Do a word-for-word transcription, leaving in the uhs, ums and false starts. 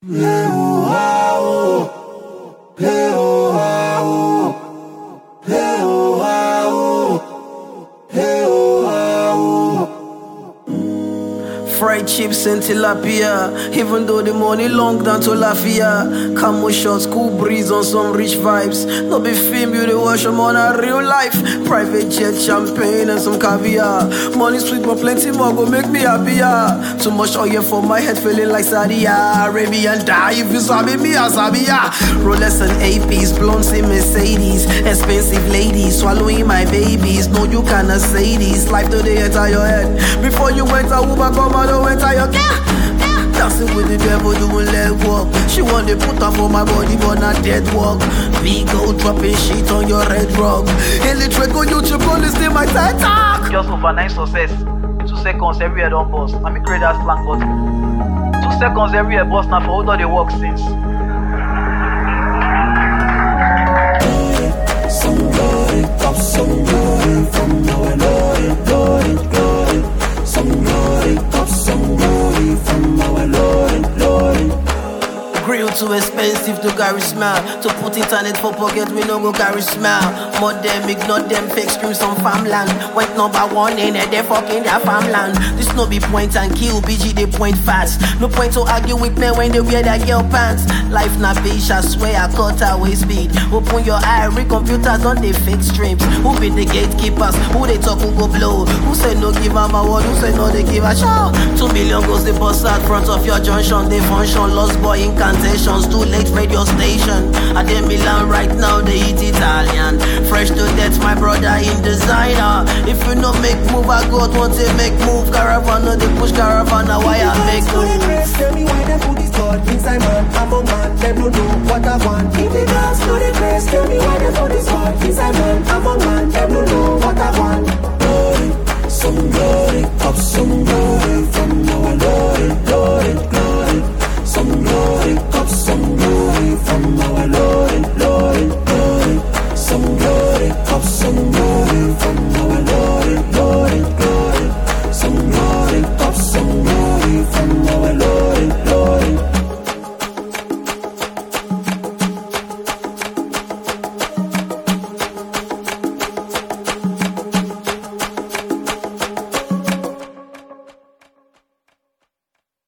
Fried chips and tilapia, even though the money long down to Lafia. Camo shots, cool breeze on some rich vibes. No be film, you the watch them on a real life. Private jet, champagne and some caviar. Money sweet but plenty more go make me happier. Too much oil for my head, feeling like Saudi Arabian. Die if you sabi me, I sabi ya. Rolex and A Ps, blondes in Mercedes. Expensive ladies, swallowing my babies. No, you cannot say this. Life do they enter your head. Before you went a Uber, come out. Enter your yeah, yeah. Dancing with the devil doing leg walk. She want to put up on my body but not dead walk. Me go dropping shit on your red rug. Illiterate go YouTube go listen my TED Talk. Just overnight success. Two seconds everywhere don't bust. I mean create that slang button. Two seconds everywhere bust now for all the work since. Some glory, up some glory from our Lord, Lord, glory. Some glory, up some glory from our Lord, Lord. Grill too expensive to carry smile. To put internet for pocket, we no go carry smile. More them, ignore them, fake screams on farmland. Went number one in it, they fucking their farmland. This no be point and kill, B G they point fast. No point to argue with me when they wear their girl pants. Life na bitch, I swear I cut away speed. Open your eye, read computers on the fake streams. Who be the gatekeepers? Who they talk who go blow? Who say no give them a word? Who say no they give a show? Two million goes the bus out front of your junction. They function, lost boy incantations. Too late radio station. I dem Milan right now, they eat Italian. Fresh to death, my brother in designer. If you no make move, I go want to make move. Caravan, no they push caravan, now why I make move? Tell me why they put this God inside man, among man, them don't know what I want. If the girls know the grace, tell me why they put this God inside man, among man, them don't know what I want. Glory, some glory, up some glory from our Lord, Lord, glory. Some glory.